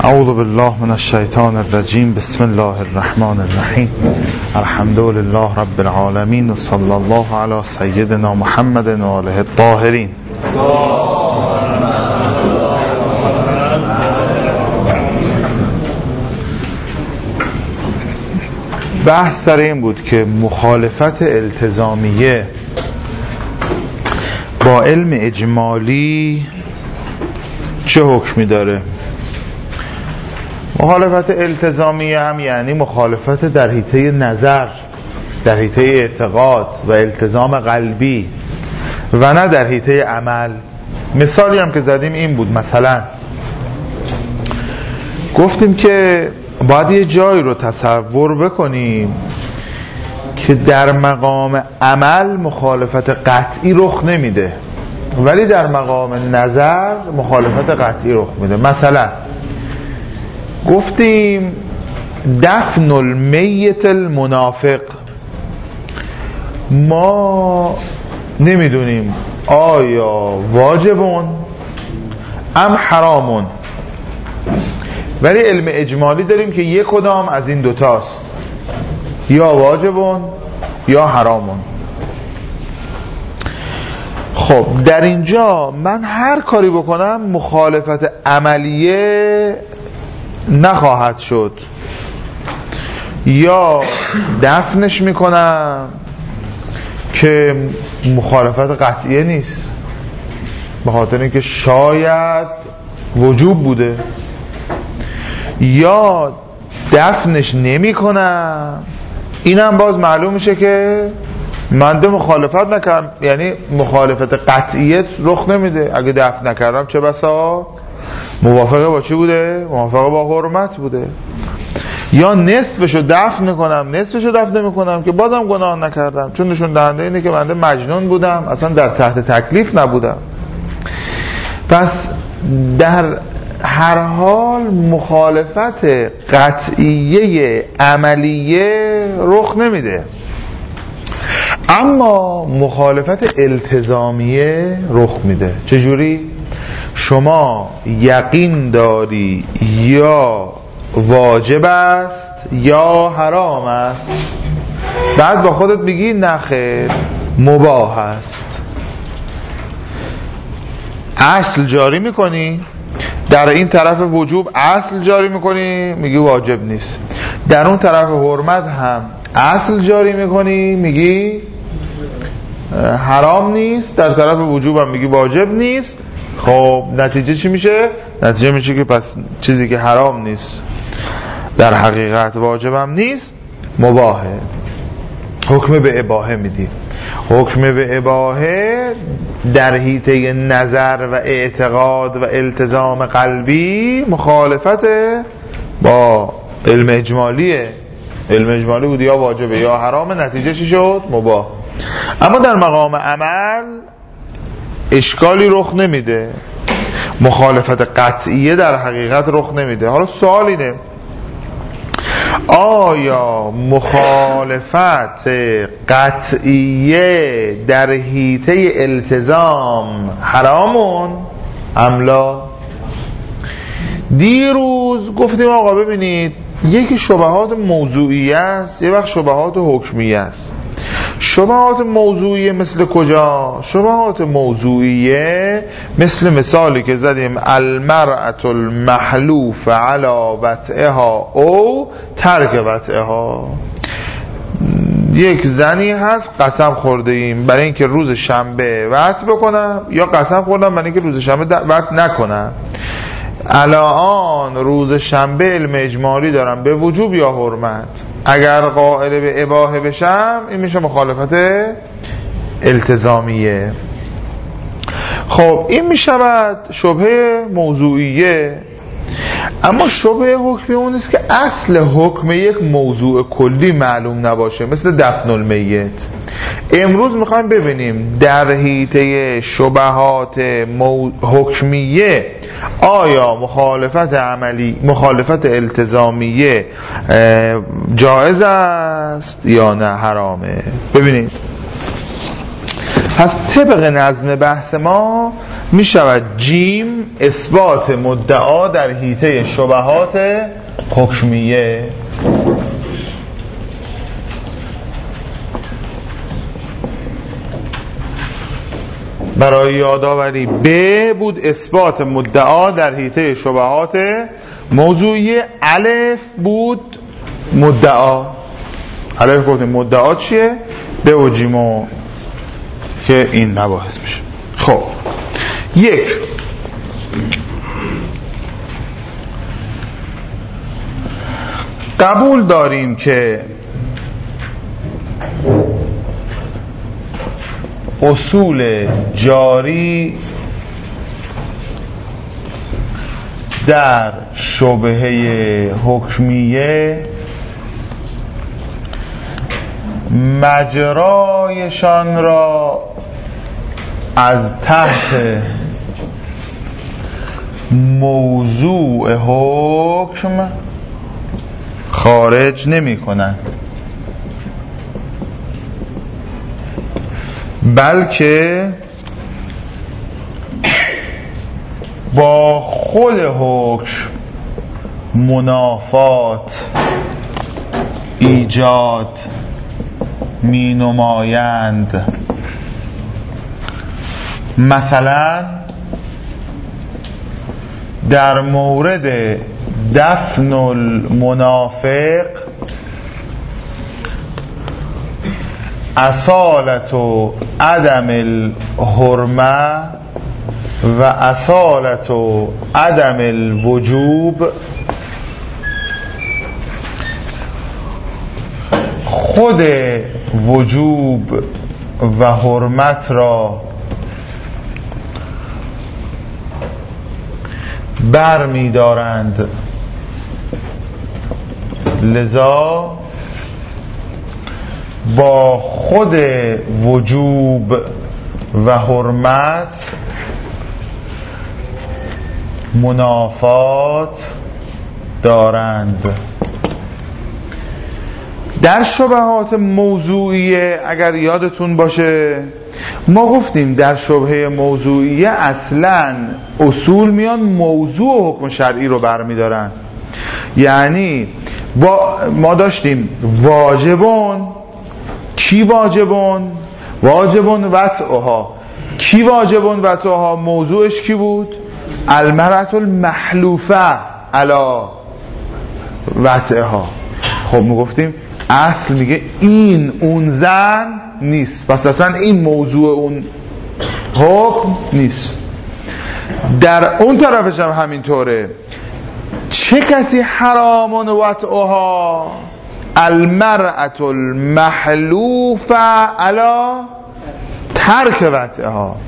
اعوذ بالله من الشیطان الرجیم. بسم الله الرحمن الرحیم. الحمد لله رب العالمین و صلی الله علی سیدنا محمد و آله الطاهرین. بحث سر این بود که مخالفت التزامیه با علم اجمالی چه حکمی داره. مخالفت التزامیه هم یعنی مخالفت در حیطه نظر، در حیطه اعتقاد و التزام قلبی و نه در حیطه عمل. مثالی هم که زدیم این بود، مثلا گفتیم که باید یه جایی رو تصور بکنیم که در مقام عمل مخالفت قطعی رخ نمیده ولی در مقام نظر مخالفت قطعی رخ میده. مثلا گفتیم دفن المیت المنافق، ما نمیدونیم آیا واجبون ام حرامون، ولی علم اجمالی داریم که یک کدام از این دوتاست، یا واجبون یا حرامون. خب در اینجا من هر کاری بکنم مخالفت عملیه نخواهد شد، یا دفنش میکنم که مخالفت قطعیه نیست به خاطر اینکه شاید وجوب بوده، یا دفنش نمی کنم اینم باز معلوم میشه که من ده مخالفت نکردم، یعنی مخالفت قطعیت رخ نمیده. اگه دفن نکردم چه بسا موافقه با چی بوده؟ موافقه با حرمت بوده. یا نصفشو دفن میکنم نصفشو دفن نمیکنم که بازم گناه نکردم، چون نشون دهنده اینه که بنده مجنون بودم، اصلا در تحت تکلیف نبودم. پس در هر حال مخالفت قطعیه عملیه رخ نمیده، اما مخالفت التزامیه رخ میده. چجوری؟ شما یقین داری یا واجب است یا حرام است، بعد با خودت میگی نخیر مباح است. اصل جاری میکنی، در این طرف وجوب اصل جاری میکنی میگی واجب نیست، در اون طرف حرمت هم اصل جاری میکنی میگی حرام نیست، در طرف وجوب هم میگی واجب نیست. خب نتیجه چی میشه؟ نتیجه میشه که پس چیزی که حرام نیست در حقیقت واجب هم نیست، مباحه. حکم به اباحه میدی. حکم به اباحه در حیطه نظر و اعتقاد و التزام قلبی مخالفت با علم اجمالیه. علم اجمالی بود یا واجبه یا حرام، نتیجه چی شد؟ مباح. اما در مقام عمل اشکالی رخ نمیده، مخالفت قطعیه در حقیقت رخ نمیده. حالا سوال اینه آیا مخالفت قطعیه در حیطه التزام حرامون املا؟ دیروز گفتیم آقا ببینید یکی شبهات موضوعیه است، یه وقت شبهات حکمیه است. شبهات موضوعیه مثل کجا؟ شبهات موضوعیه مثل مثالی که زدیم المرأة المحلوف علی وطئها او ترک وطئها. یک زنی هست قسم خورده ایم برای اینکه روز شنبه وطء بکنم، یا قسم خوردم برای اینکه روز شنبه وطء نکنم. الان روز شنبه علم اجمالی دارم به وجوب یا حرمت. اگر قائل به اباحه بشم این میشه مخالفت التزامیه. خب این میشود شبهه موضوعیه. اما شبهه حکمی اون نیست که اصل حکم یک موضوع کلی معلوم نباشه، مثل دفن المیت. امروز میخوایم ببینیم در حیطه شبهات حکمیه آیا مخالفت عملی، مخالفت التزامیه جایز است یا نه حرامه. ببینید پس طبق نظم بحث ما می شود جیم اثبات مدعا در حیطه شبهات حکمیه. برای یادآوری ب بود اثبات مدعا در حیطه شبهات موضوعی. الف بود مدعا. الف گفتیم مدعا چیه؟ ب و جیمو که این مباحث میشه. خب یک، قبول داریم که اصول جاری در شبهه حکمیه مجرایشان را از تحت موضوع حکم خارج نمی کنند، بلکه با خود حکم منافات ایجاد می نمایند. مثلا در مورد دفن المنافق اصالت و عدم الحرمه و اصالت و عدم الوجوب خود وجوب و حرمت را بر می دارند، لذا با خود وجوب و حرمت منافات دارند. در شبهات موضوعیه اگر یادتون باشه ما گفتیم در شبهه موضوعیه اصلا اصول میان موضوع حکم شرعی رو برمیدارن. یعنی ما داشتیم واجبون. کی واجبون؟ واجبون وطئها. کی واجبون وطئها؟ موضوعش کی بود؟ المرأة المحلوفه علی وطئها. خب ما گفتیم اصل میگه این اون زن نیست، پس اصلا این موضوع اون حکم نیست. در اون طرفش هم همینطوره. چه کسی حرامون وطئها؟ المرأة المحلوفه علی ترک وطئها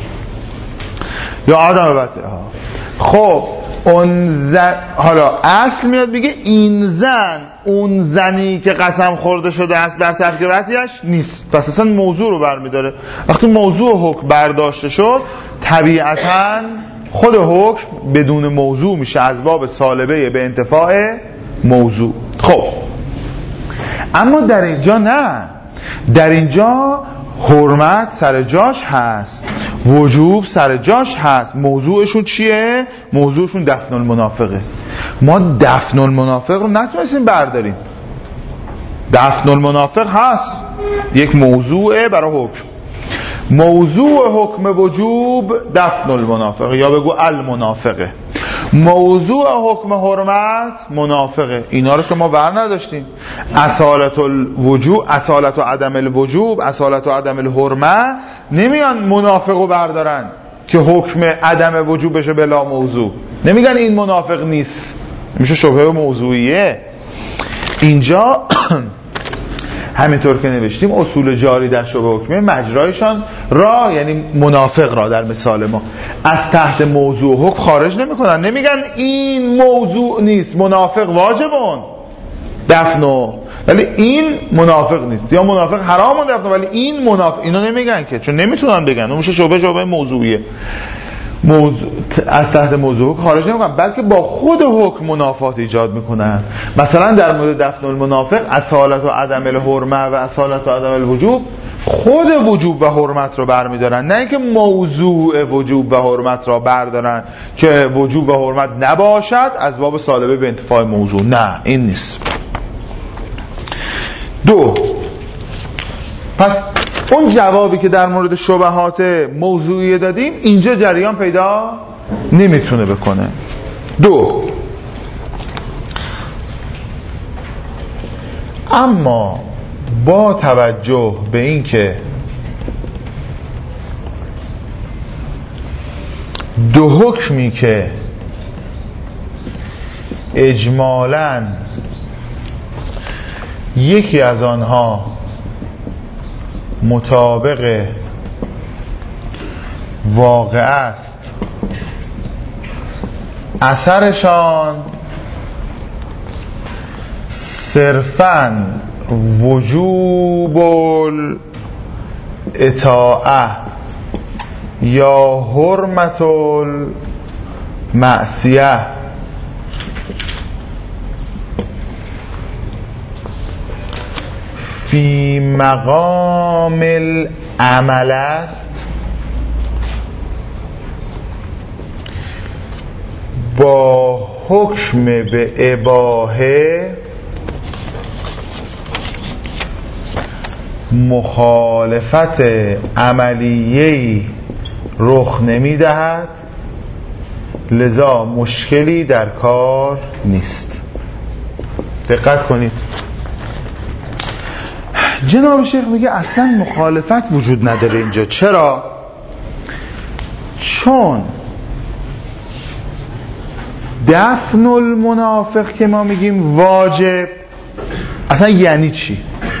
یا عدم وطئها. خب حالا اصل میاد میگه این زن اون زنی که قسم خورده شده است بر ترک وطئش نیست، پس اصلا موضوع رو برمیداره. وقتی موضوع حکم برداشته شد طبیعتاً خود حکم بدون موضوع میشه از باب سالبه به انتفاع موضوع. خب اما در اینجا نه، در اینجا حرمت سر جاش هست، وجوب سر جاش هست. موضوعشون چیه؟ موضوعشون دفن المنافقه. ما دفن المنافق رو نتونستیم برداریم. دفن المنافق هست، یک موضوعه برای حکم. موضوع حکم وجوب دفن المنافق یا بگو المنافقه. موضوع حکم حرمت منافقه. اینا رو که ما ور نداشتیم. اصالت الوجوب، اصالت و عدم الوجوب، اصالت و عدم الحرمه نمیان منافق رو بردارن که حکم عدم وجوب بشه بلا موضوع. نمیگن این منافق نیست، میشه شبهه موضوعیه. اینجا همینطور که نوشتیم اصول جاری در شبهه حکمیه مجرایشان را، یعنی منافق را در مثال ما، از تحت موضوع حکم خارج نمیکنن. نمیگن این موضوع نیست، منافق واجبون دفنو ولی این منافق نیست، یا منافق حرامون دفنو ولی این منافق. اینا نمیگن که، چون نمیتونن بگن. اون میشه شبهه موضوعیه. از تحت موضوع خارج نمیکنن بلکه با خود حکم منافات ایجاد میکنن. مثلا در مورد دفن المنافق اصالت و عدم الحرمه و اصالت و عدم الوجوب خود وجوب و حرمت رو برمیدارن، نه اینکه موضوع وجوب و حرمت را بردارن که وجوب و حرمت نباشد از باب سالبه به انتفاع موضوع. نه، این نیست. دو، پس اون جوابی که در مورد شبهات موضوعی دادیم اینجا جریان پیدا نمیتونه بکنه. دو، اما با توجه به این که دو حکمی که اجمالاً یکی از آنها مطابق واقع است، اثرشان صرفاً وجوب الاطاعه یا حرمت المعصیه فی مقام العمل است، با حکم به اباحه مخالفت عملیه‌ای رخ نمی‌دهد، لذا مشکلی در کار نیست. دقت کنید، جناب شیخ میگه اصلا مخالفت وجود نداره اینجا. چرا؟ چون دفن المنافق که ما میگیم واجب، اصلا یعنی چی؟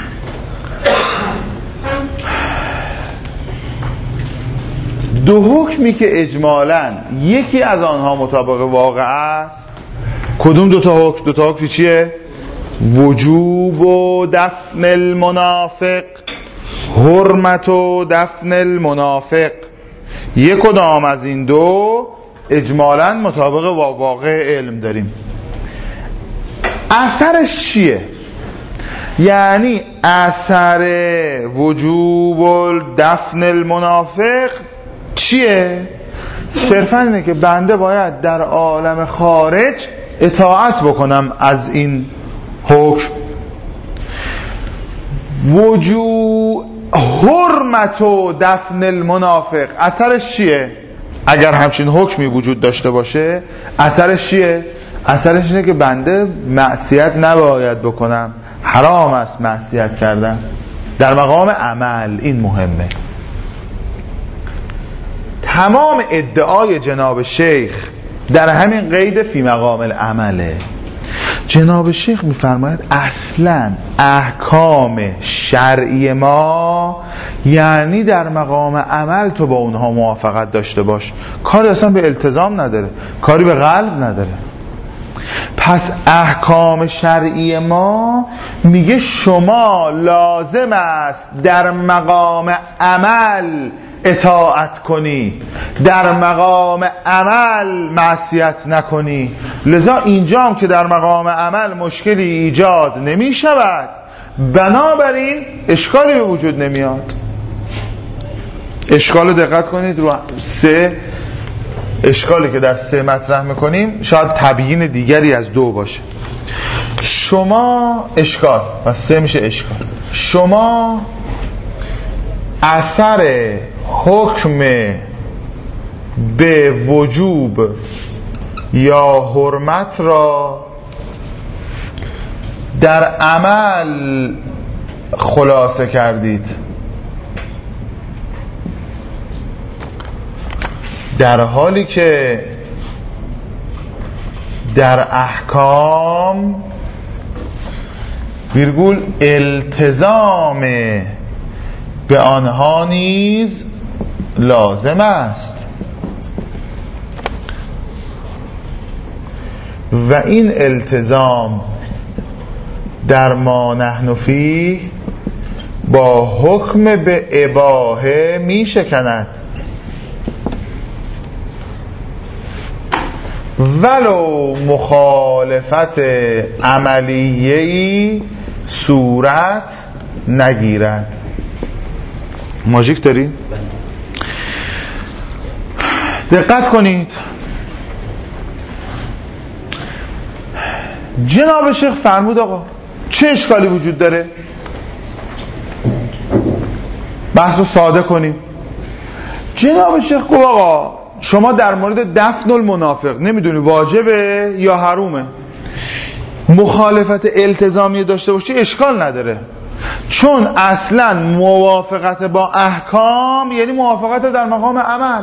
دو حکمی که اجمالاً یکی از آنها مطابق واقع است. کدوم دوتا حکم؟ دوتا حکم چیه؟ وجوب و دفن المنافق، حرمت و دفن المنافق. یک کدام از این دو اجمالاً مطابق واقع علم داریم. اثرش چیه؟ یعنی اثر وجوب و دفن المنافق چیه؟ صرفاً اینه که بنده باید در عالم خارج اطاعت بکنم از این حکم. وجوب حرمت و دفن المنافق اثرش چیه؟ اگر همچین حکمی وجود داشته باشه اثرش چیه؟ اثرش اینه که بنده معصیت نباید بکنم، حرام است معصیت کردن در مقام عمل. این مهمه. تمام ادعای جناب شیخ در همین قید فی مقام العمله. جناب شیخ میفرماید اصلا احکام شرعی ما یعنی در مقام عمل تو با اونها موافقت داشته باش، کاری اصلا به التزام نداره، کاری به قلب نداره. پس احکام شرعی ما میگه شما لازم است در مقام عمل اطاعت کنی، در مقام عمل معصیت نکنی. لذا اینجا هم که در مقام عمل مشکلی ایجاد نمی شود، بنابراین اشکالی به وجود نمیاد. اشکال رو دقت کنید، رو سه اشکالی که در سه مطرح میکنیم شاید تبیین دیگری از دو باشه. شما اشکال و سه میشه اشکال. شما اثر حکم به وجوب یا حرمت را در عمل خلاصه کردید، در حالی که در احکام ویرگول التزام به آنها نیز لازم است و این التزام در ما نحن فیه با حکم به اباحه می شکند، ولو مخالفت عملیه‌ای صورت نگیرد. ماژیک داری؟ دقت کنید، جناب شیخ فرمود آقا چه اشکالی وجود داره؟ بحث رو ساده کنیم. جناب شیخ گفت آقا شما در مورد دفن المنافق نمیدونی واجبه یا حرومه. مخالفت التزامی داشته باشی اشکال نداره، چون اصلا موافقت با احکام یعنی موافقت در مقام عمل.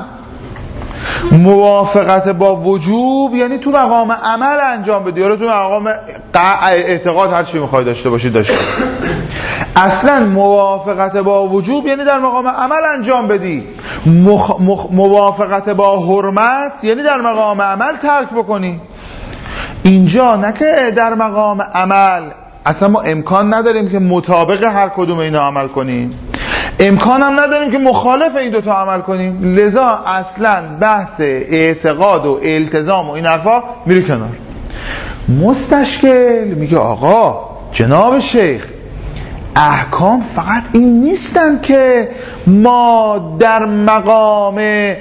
موافقت با وجوب یعنی تو مقام عمل انجام بدی، یا تو مقام اعتقاد هر چی میخوای داشته باشی داشته. اصلا موافقت با وجوب یعنی در مقام عمل انجام بدی. موافقت با حرمت یعنی در مقام عمل ترک بکنی. اینجا نه که در مقام عمل اصلا ما امکان نداریم که مطابق هر کدوم اینا عمل کنیم، امکان هم نداریم که مخالف این دوتا عمل کنیم، لذا اصلا بحث اعتقاد و التزام و این حرفا میره کنار. مستشکل میگه آقا جناب شیخ احکام فقط این نیستن که ما در مقام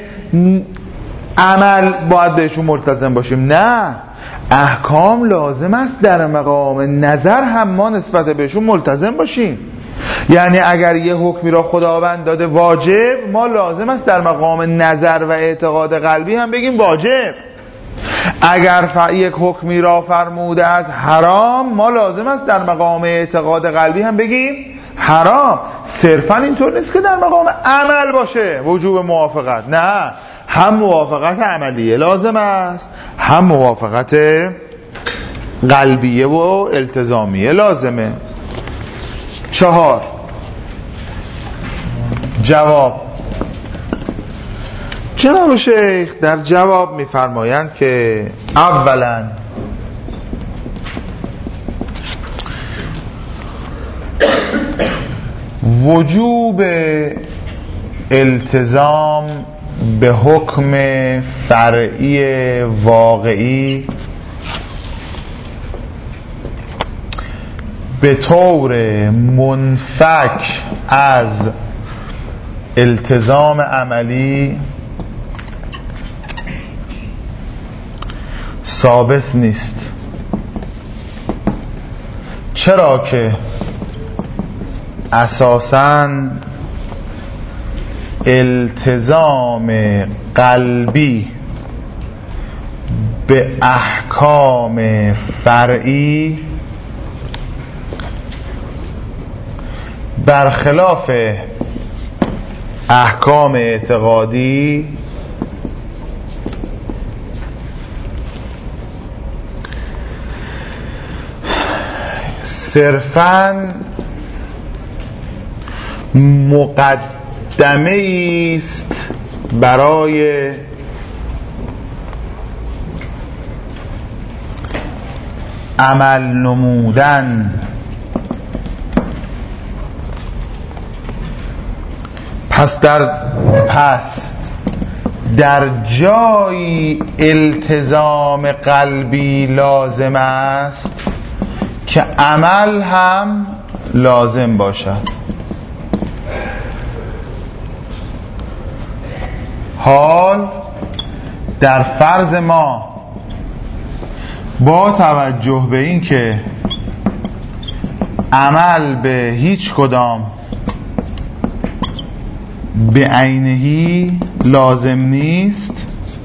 عمل باید بهشون ملتزم باشیم، نه، احکام لازم است در مقام نظر هم ما نسبت بهشون ملتزم باشیم. یعنی اگر یه حکمی را خداوند داده واجب، ما لازم است در مقام نظر و اعتقاد قلبی هم بگیم واجب. اگر یک حکمی را فرموده از حرام، ما لازم است در مقام اعتقاد قلبی هم بگیم حرام. صرفا اینطور نیست که در مقام عمل باشه وجوب موافقت، نه، هم موافقت عملیه لازم است، هم موافقت قلبیه و التزامیه لازمه. 4 جواب. جناب شیخ در جواب میفرمایند که اولا وجوب التزام به حکم فرعی واقعی به طور منفک از التزام عملی ثابت نیست. چرا که اساساً التزام قلبی به احکام فرعی برخلاف احکام اعتقادی صرفاً مقدمه است برای عمل نمودن. پس در جایی التزام قلبی لازم است که عمل هم لازم باشد. حال در فرض ما با توجه به این که عمل به هیچ کدام به عینهی لازم نیست،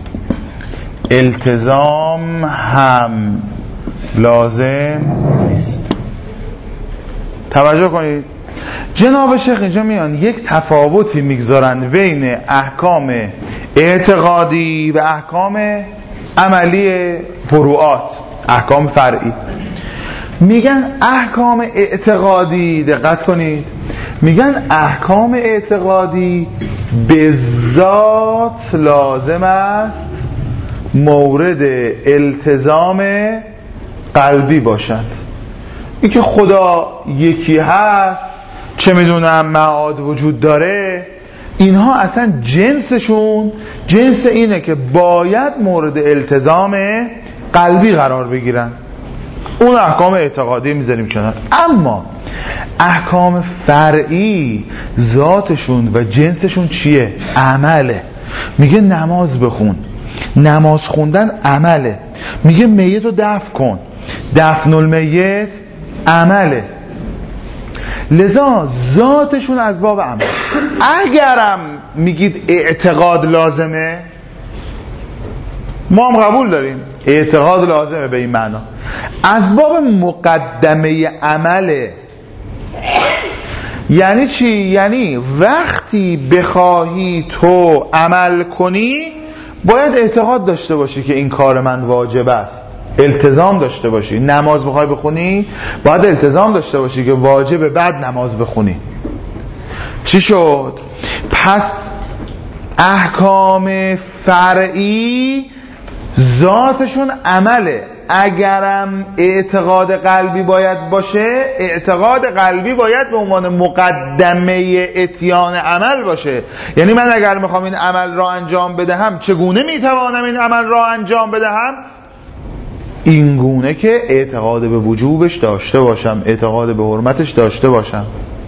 التزام هم لازم نیست. توجه کنید جناب شیخ اینجا میان یک تفاوتی میگذارن بین احکام اعتقادی و احکام عملی فروعات، احکام فرعی. میگن احکام اعتقادی، دقت کنید، میگن احکام اعتقادی به ذات لازم است مورد التزام قلبی باشد. این که خدا یکی هست، چه میدونم معاد وجود داره، اینها اصلا جنسشون جنس اینه که باید مورد التزام قلبی قرار بگیرن. اون احکام اعتقادی میذاریم کنار. اما احکام فرعی ذاتشون و جنسشون چیه؟ عمله. میگه نماز بخون، نماز خوندن عمله. میگه میت رو دفن کن، دفن المیت عمله. لذا ذاتشون از باب عمل. اگرم میگید اعتقاد لازمه، ما هم قبول داریم اعتقاد لازمه به این معنا، از باب مقدمه عمله. یعنی چی؟ یعنی وقتی بخواهی تو عمل کنی باید اعتقاد داشته باشی که این کار من واجب است، التزام داشته باشی. نماز بخوای بخونی باید التزام داشته باشی که واجب بعد نماز بخونی. چی شد؟ پس احکام فرعی ذاتشون عمله. اگرم اعتقاد قلبی باید باشه، اعتقاد قلبی باید به عنوان مقدمه اتیان عمل باشه. یعنی من اگر میخوام این عمل را انجام بدهم، چگونه میتوانم این عمل را انجام بدهم؟ این گونه که اعتقاد به وجوبش داشته باشم، اعتقاد به حرمتش داشته باشم.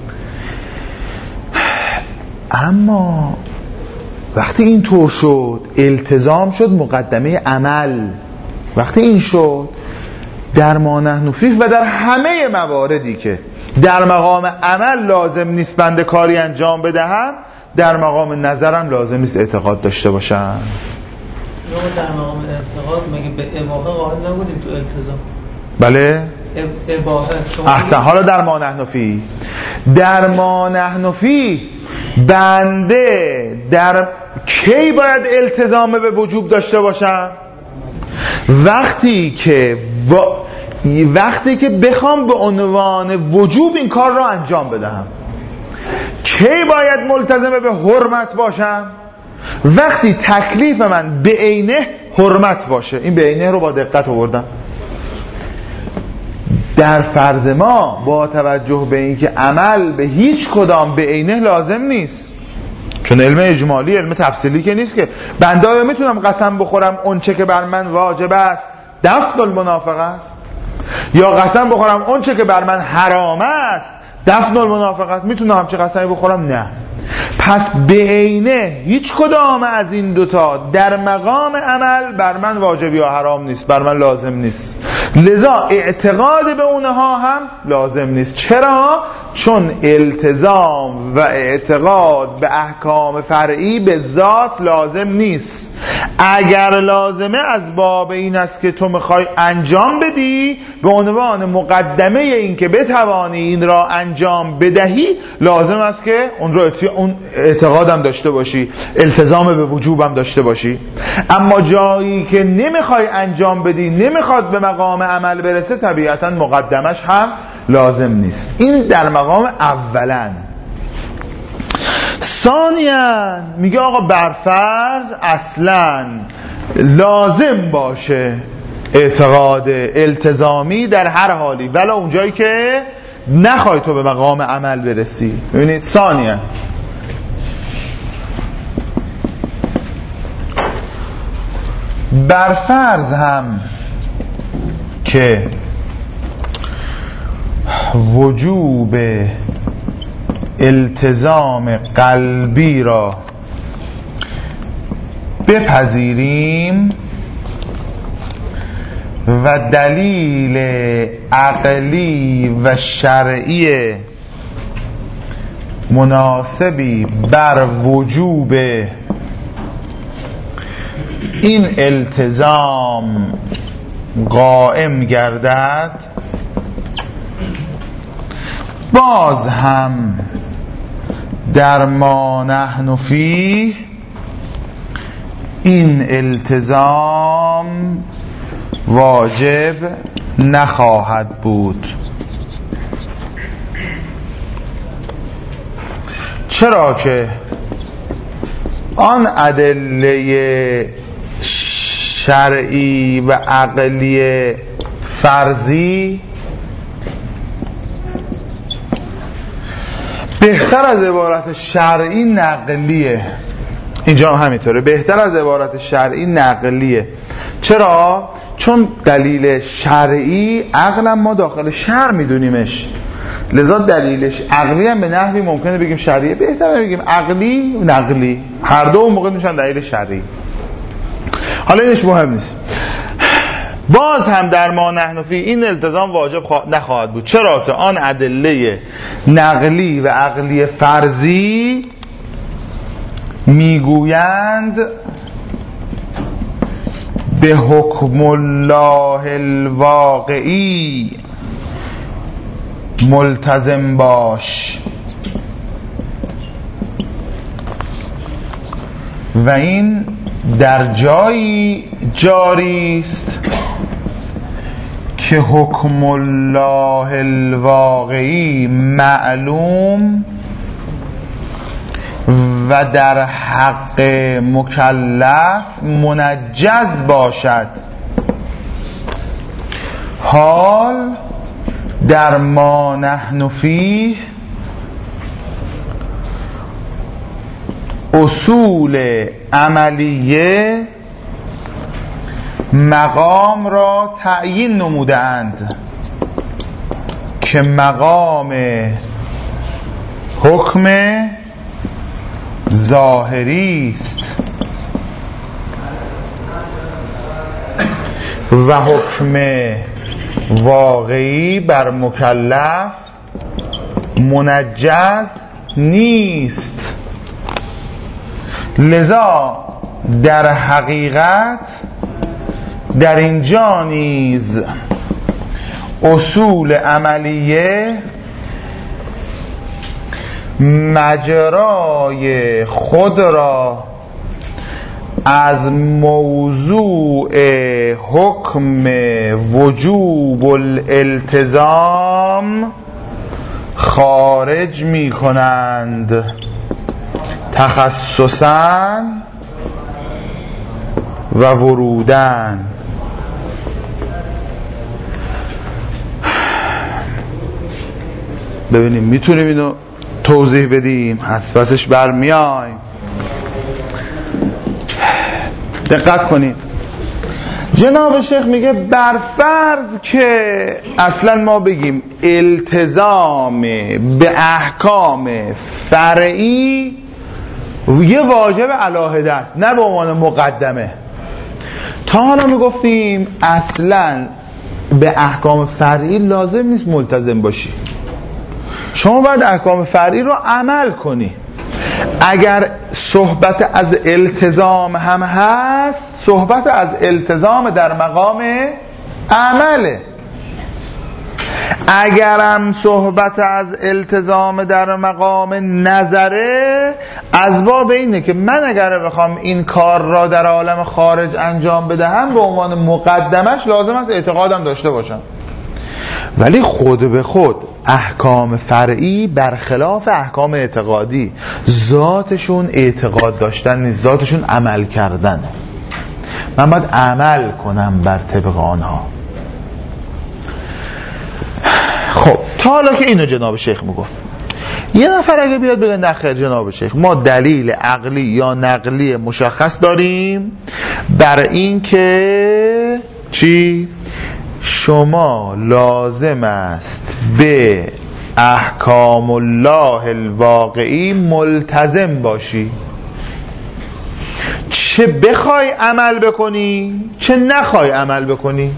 اما وقتی این طور شد، التزام شد مقدمه عمل. وقتی این شد، در ما نحن فیه و در همه مواردی که در مقام عمل لازم نیست بنده کاری انجام بدهم، در مقام نظرم لازم نیست اعتقاد داشته باشم. در مقام اعتقاد مگه به اباحه قائل نبودیم تو التزام؟ بله اباحه. احسن. حالا در ما نحن فیه، در ما نحن فیه بنده در کی باید التزام به وجوب داشته باشم؟ وقتی که بخوام به عنوان وجوب این کار را انجام بدهم. کی باید ملتزم به حرمت باشم؟ وقتی تکلیف من به عینه حرمت باشه. این به عینه رو با دقت آوردم. در فرض ما با توجه به اینکه عمل به هیچ کدام به عینه لازم نیست، چون علم اجمالی علم تفصیلی که نیست که بنده آیا میتونم قسم بخورم اون چه که بر من واجب است دفن المنافق است، یا قسم بخورم اون چه که بر من حرام است دفن المنافق است؟ میتونم همچه قسمی بخورم؟ نه. پس به عینه هیچ کدام از این دوتا در مقام عمل بر من واجب یا حرام نیست، بر من لازم نیست. لذا اعتقاد به اونها هم لازم نیست. چرا؟ چون التزام و اعتقاد به احکام فرعی به ذات لازم نیست. اگر لازمه از باب این است که تو میخوای انجام بدی، به عنوان مقدمه این که بتوانی این را انجام بدهی لازم است که اون اعتقادم داشته باشی، التزام به وجوبم داشته باشی. اما جایی که نمیخوای انجام بدی، نمیخواد به مقام عمل برسه، طبیعتا مقدمش هم لازم نیست. این در مقام اولا. ثانیاً میگه آقا برفرض اصلا لازم باشه اعتقاد التزامی در هر حالی، ولی اونجایی که نخوای تو به مقام عمل برسی. ببینید ثانیاً برفرض هم که وجوب التزام قلبی را بپذیریم و دلیل عقلی و شرعی مناسبی بر وجوب این التزام قائم گردد، باز هم در ما نحن فیه این التزام واجب نخواهد بود. چرا که آن ادله شرعی و عقلی فرضی بهتر از عبارت شرعی نقلیه. اینجا هم همینطوره، بهتر از عبارت شرعی نقلیه. چرا؟ چون دلیل شرعی عقلا ما داخل شرع میدونیمش، لذا دلیلش عقلی هم به نحوی ممکنه بگیم شرعی، بهتره بگیم عقلی و نقلی، هر دو موقع میشن دلیل شرعی. حالا اینش مهم نیست. باز هم در ما نحن فی این التزام واجب نخواهد بود. چرا؟ که آن ادله نقلی و عقلی فرضی میگویند به حکم الله الواقعی ملتزم باش و این در جایی جاری است که حکم الله الواقعی معلوم و در حق مکلف منجز باشد. حال در ما نحن فیه اصول عملیه مقام را تعیین نمودند که مقام حکم ظاهری است و حکم واقعی بر مکلف منجز نیست. لذا در حقیقت در اینجا نیز اصول عملیه مجرای خود را از موضوع حکم وجوب الالتزام خارج می کنند، تخصصاً و وروداً. ببینیم میتونیم اینو توضیح بدیم، از پسش برمیایم. دقت کنید، جناب شیخ میگه برفرض که اصلا ما بگیم التزام به احکام فرعی یه واجب علاهده است، نه به عنوان مقدمه. تا حالا میگفتیم اصلا به احکام فرعی لازم نیست ملتزم باشی، شما باید احکام فرعی رو عمل کنی. اگر صحبت از التزام هم هست، صحبت از التزام در مقام عمله. اگرم صحبت از التزام در مقام نظره، از باب اینه که من اگر بخوام این کار را در عالم خارج انجام بدهم به عنوان مقدمش لازم است اعتقادم داشته باشم. ولی خود به خود احکام فرعی برخلاف احکام اعتقادی ذاتشون اعتقاد داشتن نیست، ذاتشون عمل کردن. من باید عمل کنم بر طبق آنها. خب تا حالا که اینو جناب شیخ میگفت، یه نفر اگه بیاد بگه نخیر جناب شیخ ما دلیل عقلی یا نقلی مشخص داریم بر این که چی؟ شما لازم است به احکام الله الواقعی ملتزم باشی، چه بخوای عمل بکنی چه نخوای عمل بکنی.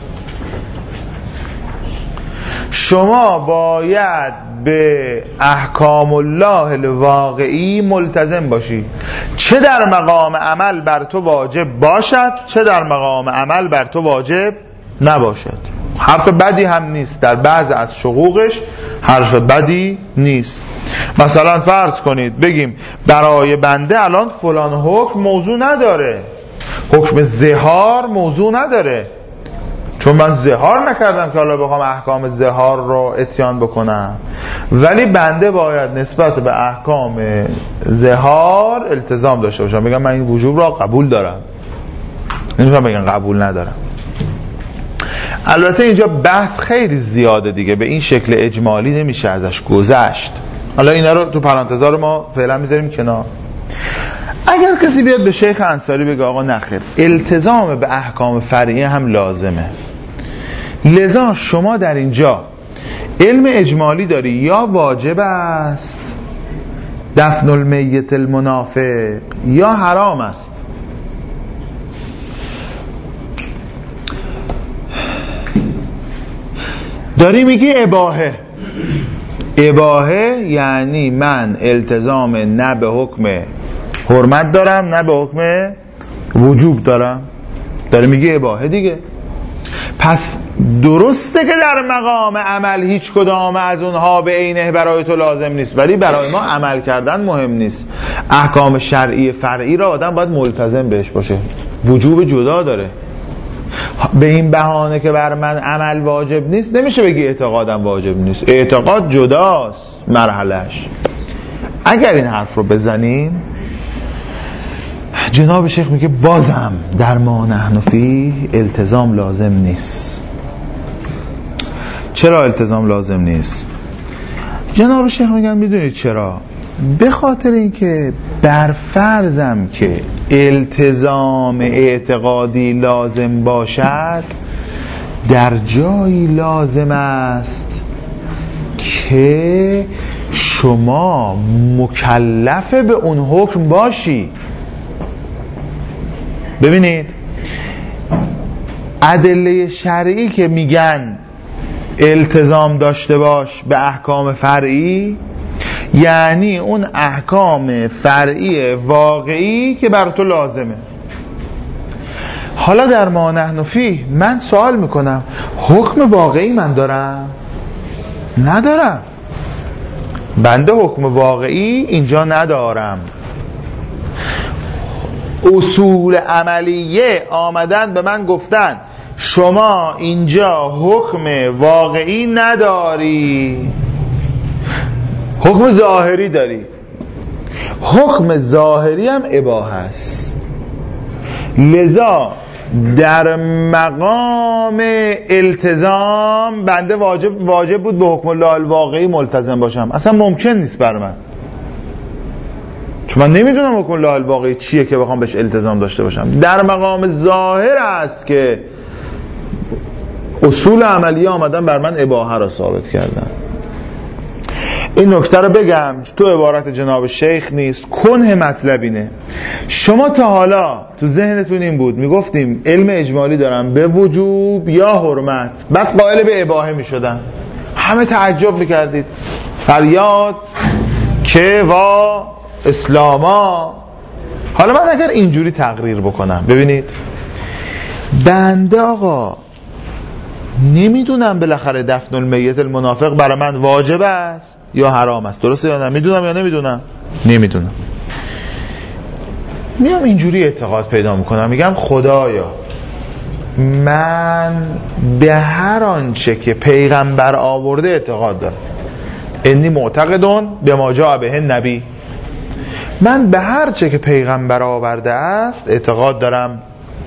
شما باید به احکام الله الواقعی ملتزم باشی، چه در مقام عمل بر تو واجب باشد چه در مقام عمل بر تو واجب نباشد. حرف بدی هم نیست، در بعض از شقوقش حرف بدی نیست. مثلا فرض کنید بگیم برای بنده الان فلان حکم موضوع نداره، حکم زهار موضوع نداره، چون من زهار نکردم که حالا بخوام احکام زهار رو اتیان بکنم، ولی بنده باید نسبت به احکام زهار التزام داشته باشم، بگم من این وجوب را قبول دارم، نمیتونم بگم قبول ندارم. البته اینجا بحث خیلی زیاده دیگه، به این شکل اجمالی نمیشه ازش گذشت. حالا اینا رو تو پرانتزا رو ما فعلا میذاریم کنار. اگر کسی بیاد به شیخ انصاری بگه آقا نخیر التزام به احکام فرعی هم لازمه، لذا شما در اینجا علم اجمالی داری یا واجب است دفن المیت المنافق یا حرام است. داری میگی اباحه. اباحه یعنی من التزام نه به حکم حرمت دارم نه به حکم وجوب دارم. داری میگی اباحه دیگه. پس درسته که در مقام عمل هیچ کدام از اونها به عینه برای تو لازم نیست، ولی برای ما عمل کردن مهم نیست. احکام شرعی فرعی را آدم باید ملتزم بهش باشه، وجوب جدا داره. به این بهانه که بر من عمل واجب نیست نمیشه بگی اعتقادم واجب نیست. اعتقاد جداست مرحلهش. اگر این حرف رو بزنیم جناب شیخ میگه بازم در ما نحن فیه التزام لازم نیست. چرا التزام لازم نیست؟ جناب شیخ میگن میدونید چرا؟ به خاطر اینکه بر فرضم که التزام اعتقادی لازم باشد در جایی لازم است که شما مکلف به اون حکم باشی. ببینید ادله شرعی که میگن التزام داشته باش به احکام فرعی، یعنی اون احکام فرعی واقعی که بر تو لازمه. حالا در ما نحن فیه من سوال میکنم حکم واقعی من دارم؟ ندارم. بنده حکم واقعی اینجا ندارم. اصول عملیه آمدن به من گفتن شما اینجا حکم واقعی نداری، حکم ظاهری داری. حکم ظاهری هم اباحه است. لذا در مقام التزام بنده واجب بود به حکم الله الواقعی ملتزم باشم. اصلا ممکن نیست بر من، چون من نمیدونم حکم الله الواقعی چیه که بخوام بهش التزام داشته باشم. در مقام ظاهر است که اصول عملی آمدن بر من اباحه را ثابت کردن. این نکته رو بگم تو عبارت جناب شیخ نیست، کنه مطلب اینه. شما تا حالا تو ذهنتون این بود میگفتیم علم اجمالی دارم به وجوب یا حرمت، بعد قائل به اباحه میشدن، همه تعجب میکردید، فریاد که وا اسلاما. حالا من اگر اینجوری تقریر بکنم، ببینید بنده آقا نمیدونم بالاخره دفن المیت المنافق برای من واجب است یا حرام است، درسته یا نه؟ میدونم یا نمیدونم؟ نمیدونم. میام اینجوری اعتقاد پیدا میکنم، میگم خدایا من به هر آنچه که پیغمبر آورده اعتقاد دارم. انی معتقدون به ما جاء به النبی، من به هر چه که پیغمبر آورده است اعتقاد دارم.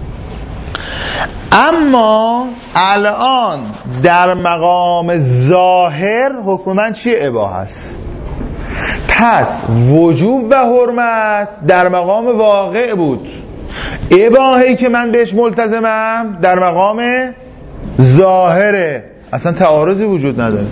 اما الان در مقام ظاهر حکم من چیه؟ اباحه است. پس وجوب و حرمت در مقام واقع بود، اباحه‌ای که من بهش ملتزمم در مقام ظاهره. اصلا تعارضی وجود نداره.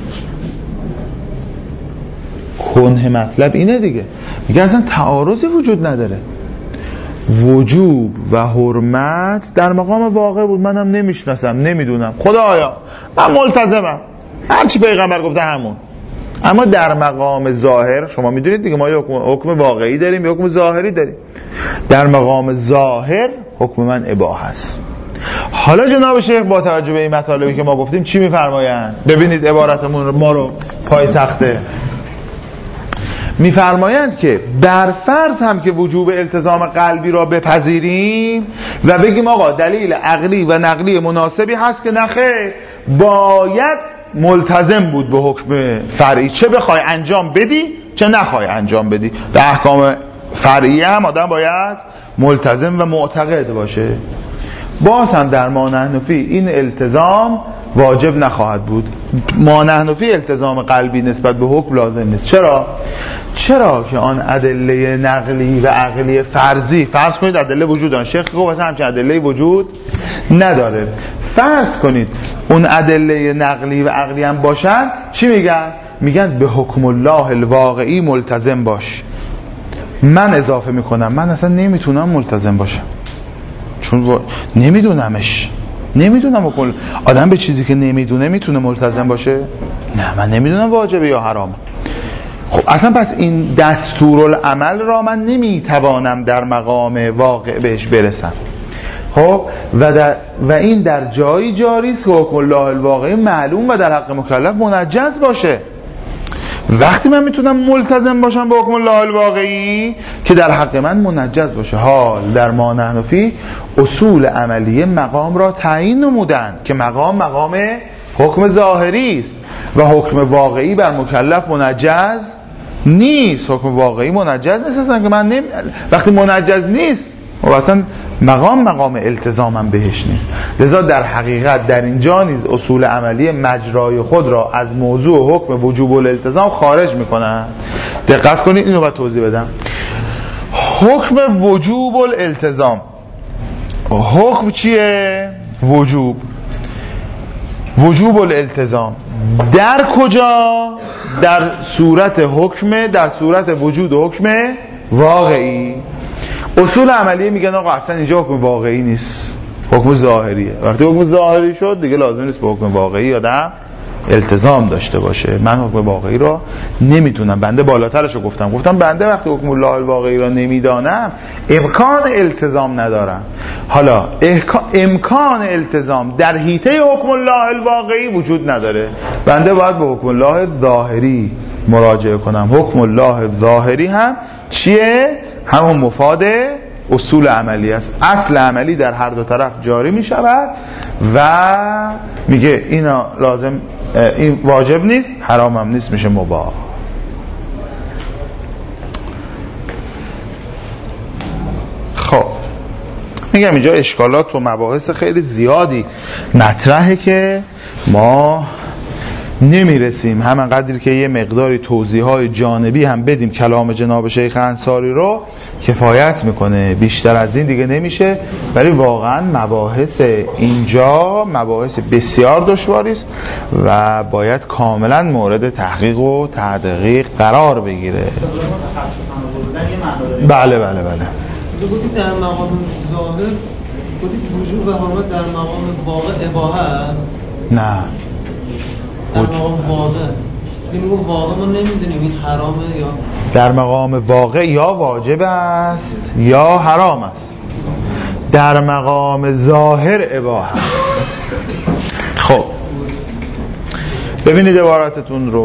کنه مطلب اینه دیگه، میگه اصلا تعارضی وجود نداره. وجوب و حرمت در مقام واقع بود، منم نمیشناسم نمیدونم، خدایا من ملتزمم هرچی پیغمبر گفته همون. اما در مقام ظاهر شما میدونید دیگه، ما حکم واقعی داریم یا حکم ظاهری داریم. در مقام ظاهر حکم من اباحه است. حالا جناب شیخ با توجه به این مطالبی که ما گفتیم چی میفرمایند؟ ببینید عبارتمون ما رو پای تخته. میفرمایند که بر فرض هم که وجوب التزام قلبی را بپذیریم و بگیم آقا دلیل عقلی و نقلی مناسبی هست که نخیر باید ملتزم بود به حکم فرعی، چه بخوای انجام بدی چه نخوای انجام بدی. به احکام فرعی هم آدم باید ملتزم و معتقد باشه. باز هم در ما نحن فیه این التزام واجب نخواهد بود. ما نحن فی التزام قلبی نسبت به حکم لازم نیست. چرا که آن ادله نقلی و عقلی فرضی، فرض کنید ادله وجود داره، شیخ گفت مثلا همچین ادله وجود نداره، فرض کنید اون ادله نقلی و عقلی هم باشن، چی میگن به حکم الله الواقعی ملتزم باش. من اضافه میکنم من اصلا نمیتونم ملتزم باشم، چون نمیدونم کل آدم به چیزی که نمیدونه میتونه ملتزم باشه؟ نه، من نمیدونم واجبه یا حرامه. خب اصلا پس این دستورالعمل را من نمیتوانم در مقام واقع بهش برسم. خب و این در جایی جاری است که حکم الله الواقعی معلوم و در حق مکلف منجز باشه. وقتی من میتونم ملتزم باشم با حکم الله الواقعی که در حق من منجز باشه. حال در ما نحن فی اصول عملیه مقام را تعیین نمودند که مقام حکم ظاهری است و حکم واقعی بر مکلف منجز نیست. حکم واقعی منجز نیست اصلا، که من وقتی منجز نیست و اصلا مقام التزامم بهش نیست. لذا در حقیقت در اینجا نیز اصول عملی مجرای خود را از موضوع حکم وجوب الالتزام خارج میکنن. دقت کنید، اینو باید توضیح بدم. حکم وجوب الالتزام، حکم چیه؟ وجوب الالتزام در کجا؟ در صورت وجود حکم واقعی. اصول عملیه میگن آقا اصلا اینجا حکم واقعی نیست، حکم ظاهریه. وقتی حکم ظاهری شد دیگه لازم نیست به حکم واقعی آدم التزام داشته باشه. من حکم واقعی را نمیتونم، بنده بالاترشو گفتم بنده وقتی حکم الله الواقعی را نمیدانم امکان التزام ندارم. حالا امکان التزام در حیطه حکم الله الواقعی وجود نداره، بنده باید به حکم الله ظاهری مراجعه کنم. حکم الله ظاهری هم چیه؟ همون مفاد اصول عملی است. اصل عملی در هر دو طرف جاری می شود و میگه اینا لازم، این واجب نیست، حرام هم نیست، میشه مباح. خب میگم اینجا اشکالات و مباحث خیلی زیادی مطرحه که ما نمیرسیم همین قدری که یه مقداری توضیحات جانبی هم بدیم کلام جناب شیخ انصاری رو کفایت میکنه، بیشتر از این دیگه نمیشه. ولی واقعا مباحث اینجا مباحث بسیار دشواری است و باید کاملا مورد تحقیق و تدقیق قرار بگیره. بله بودید در مقام ظاهر بودید وجوب و حرمت در مقام واقع اباحه است؟ نه، در مقام واقع میگم واقع ما نمیدونیم این حرامه یا در مقام واقع یا واجب است یا حرام است. در مقام ظاهر اباحه است. خب ببینید عبارتتون رو.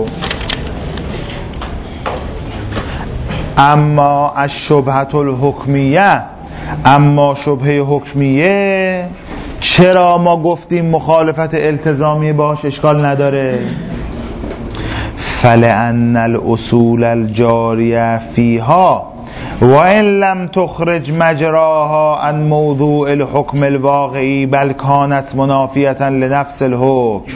اما الشبهة الحکمیه، اما شبهه حکمیه چرا ما گفتیم مخالفت التزامی باش اشکال نداره؟ فلأن الاصول الجاریه فیها و ان لم تخرج مجراها عن موضوع الحکم الواقعی بل کانت منافیة لنفس الحکم.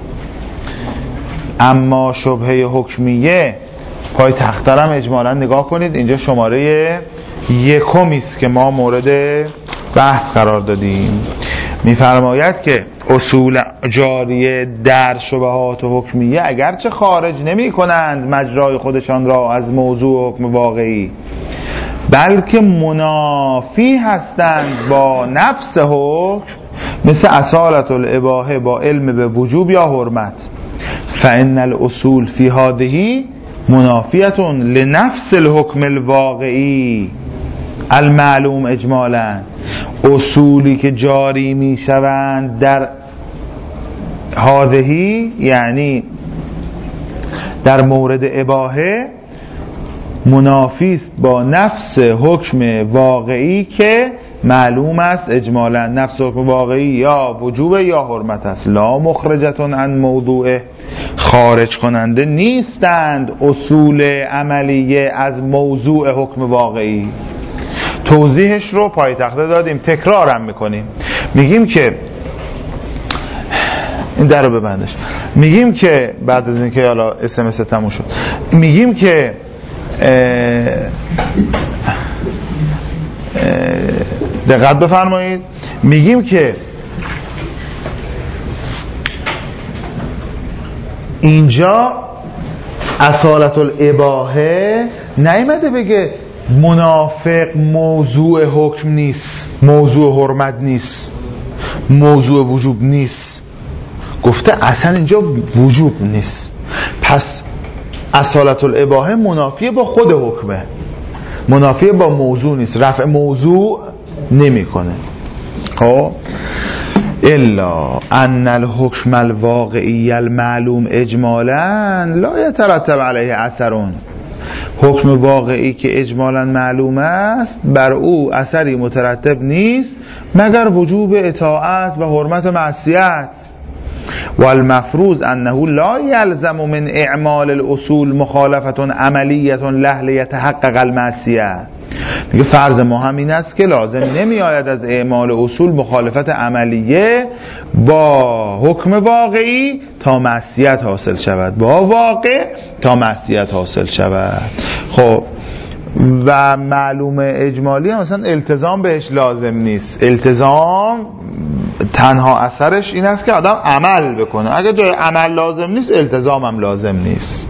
اما شبهه حکمیه پای تخترم اجمالا نگاه کنید، اینجا شماره 1 است که ما مورد بحث قرار دادیم. میفرماید که اصول جاریه در شبهات حکمیه اگرچه خارج نمی کنند مجرای خودشان را از موضوع حکم واقعی، بلکه منافی هستند با نفس حکم، مثل اصالت الاباحه با علم به وجوب یا حرمت. فان الاصول فی هذه منافیة لنفس الحکم الواقعی المعلوم اجمالا. اصولی که جاری می شوند در هذه یعنی در مورد اباحه منافی است با نفس حکم واقعی که معلوم است اجمالا. نفس حکم واقعی یا وجوب یا حرمت است. لا مخرجتون عن موضوع، خارج کننده نیستند اصول عملیه از موضوع حکم واقعی. توضیحش رو پای تخته دادیم، تکرارم میکنیم. میگیم که این در رو ببندش. میگیم که بعد از اینکه حالا SMS تموم شد، میگیم که دقت بفرمایید، میگیم که اینجا اصالت الاباحه نیامده بگه منافق موضوع حکم نیست، موضوع حرمت نیست، موضوع وجوب نیست، گفته اصلا اینجا وجوب نیست. پس اصالت الاباحه منافیه با خود حکمه، منافیه با موضوع نیست، رفع موضوع نمیکنه. خب الا ان الحکم الواقعی المعلوم اجمالا لا يترتب علیه اثرون، حکم واقعی که اجمالا معلوم است بر او اثری مترتب نیست مگر وجوب اطاعت و حرمت معصیت. والمفروض انه لا يلزم من اعمال الاصول مخالفه عملیه له لیتحقق المعصیه. میگه فرض ما هم این است که لازم نمی آید از اعمال اصول مخالفت عملیه با حکم واقعی تا معصیت حاصل شود، با واقع تا معصیت حاصل شود. خب و معلوم اجمالی هم مثلا التزام بهش لازم نیست. التزام تنها اثرش این است که آدم عمل بکنه، اگر جای عمل لازم نیست التزام هم لازم نیست.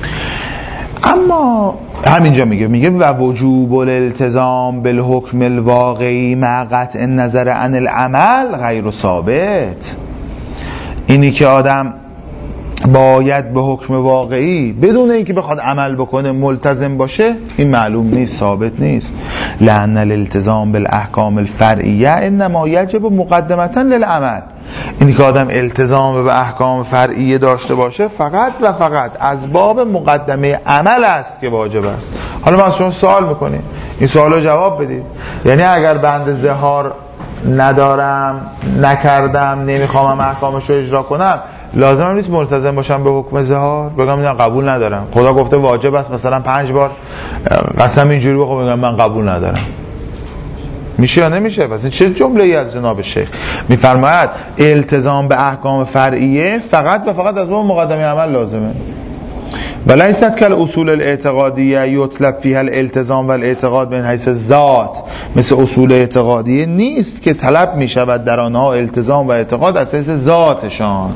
اما همینجا میگه و وجوب الالتزام بالحکم الواقعی مع قطع النظر عن العمل غیر ثابت. اینی که آدم باید به حکم واقعی بدون اینکه بخواد عمل بکنه ملتزم باشه، این معلوم نیست، ثابت نیست. لأن الالتزام بالاحکام الفرعیه انما یجب مقدمتا للعمل. اینی که آدم التزام به احکام فرعیه داشته باشه فقط و فقط از باب مقدمه عمل است که واجب است. حالا من از شما سوال میکنیم، این سوال رو جواب بدید. یعنی اگر بند ظهار ندارم، نکردم، نمیخوام احکامش رو اجرا کنم، لازم نیست ملتزم باشم به حکم ظهار؟ بگم نه قبول ندارم، خدا گفته واجب است مثلا 5 بار قسم اینجوری بگم من قبول ندارم، میشه یا نمیشه؟ پس این چه جمله‌ای از جناب شیخ؟ میفرماید التزام به احکام فرعیه فقط و فقط از اون مقدمه عمل لازمه. ولیست کل اصول الاعتقادیه یطلب فیها الالتزام و الاعتقاد من حیث ذات. مثل اصول اعتقادیه نیست که طلب میشود در آنها التزام و اعتقاد از حیث ذاتشان.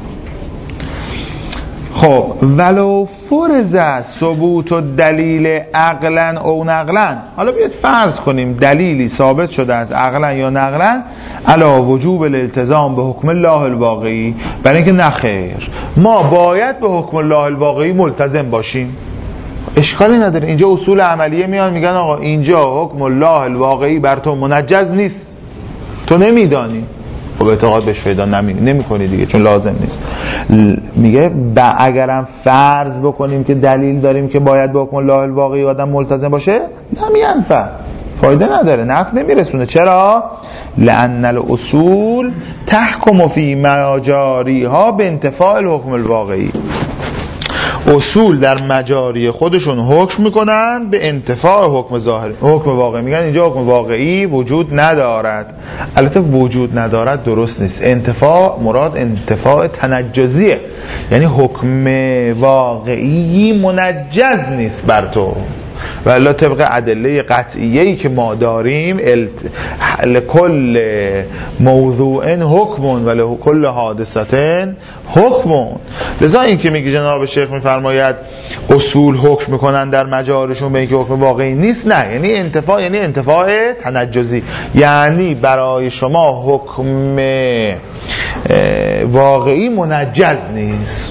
خب ولو فرض ثبوت و دلیل عقلا او نقلا، حالا بیاید فرض کنیم دلیلی ثابت شده از عقلا یا نقلا علی وجوب الالتزام به حکم الله الواقعی، برای اینکه نخیر ما باید به حکم الله الواقعی ملتزم باشیم، اشکالی نداره. اینجا اصول عملیه میان میگن آقا اینجا حکم الله الواقعی بر تو منجز نیست، تو نمیدانی، خب اعتقاد بهش پیدا نمی کنی دیگه چون لازم نیست. میگه اگرم فرض بکنیم که دلیل داریم که باید به حکم الله الواقعی آدم ملتزم باشه، نمی‌ینفع، فایده نداره، نفع نمیرسونه. چرا؟ لأن الاصول تحکم فی مجاریها به انتفاع الحکم الواقعی. اصول در مجاری خودشون حکم میکنن به انتفاع حکم ظاهر، حکم واقعی. میگن اینجا حکم واقعی وجود ندارد. البته وجود ندارد درست نیست، انتفاع مراد انتفاع تنجزیه، یعنی حکم واقعی منجز نیست بر تو، ولی طبق ادله قطعیه‌ای که ما داریم لکل موضوع حکم ولی کل حادثه حکم. لذا این که میگه جناب شیخ میفرماید اصول حکم میکنن در مجارشون به اینکه حکم واقعی نیست، نه، یعنی انتفاع، یعنی انتفاع تنجزی، یعنی برای شما حکم واقعی منجز نیست.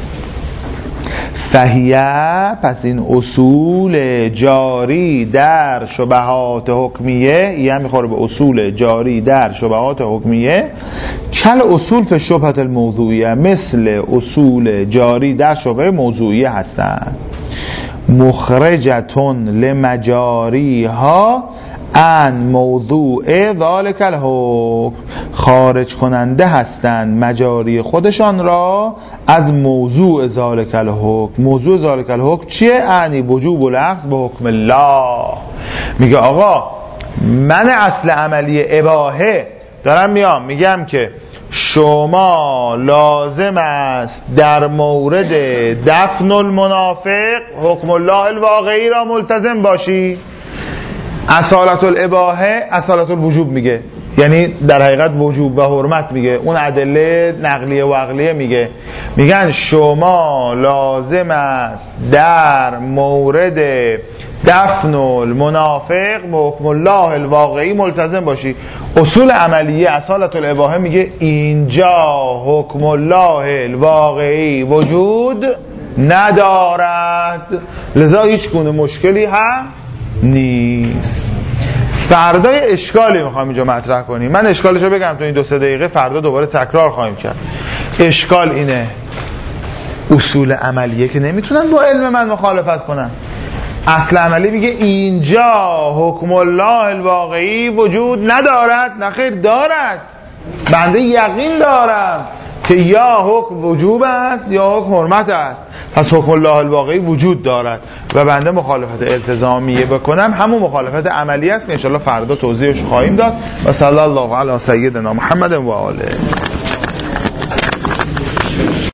فهیه، پس این اصول جاری در شبهات حکمیه، یه میخوره به اصول جاری در شبهات حکمیه، کل اصول فی شبهت الموضوعیه، مثل اصول جاری در شبه موضوعیه هستند. مخرجتون لمجاریها ان موضوع ذالک الحکم، خارج کننده هستند مجاری خودشان را از موضوع ذالک الحکم. موضوع ذالک الحکم چیه؟ یعنی وجوب الاخذ به حکم الله. میگه آقا من اصل عملی اباحه دارم میگم که شما لازم است در مورد دفن المنافق حکم الله الواقعی را ملتزم باشی. اصالت الاباحه اصالت الوجوب میگه، یعنی در حقیقت وجوب و حرمت میگه، اون ادله نقلیه و عقلیه میگه. میگن شما لازم است در مورد دفن المنافق به حکم الله الواقعی ملتزم باشی. اصول عملیه اصالت الاباحه میگه اینجا حکم الله الواقعی وجود ندارد، لذا هیچ گونه مشکلی هم نیست. فردای اشکالی میخوام اینجا مطرح کنیم، من اشکالشو بگم تو این 2-3 دقیقه، فردا دوباره تکرار خواهیم کرد. اشکال اینه اصول عملیه که نمیتونن با علم من مخالفت کنن. اصل عملی میگه اینجا حکم الله الواقعی وجود ندارد. نخیر دارد، بنده یقین دارم که یا حکم وجوب است یا حکم حرمت است، پس حکم الله الواقعی وجود دارد و بنده مخالفت التزامیه بکنم همون مخالفت عملی است که انشاءالله فردا توضیحش خواهیم داد. و صلی الله علی سیدنا محمد و آله.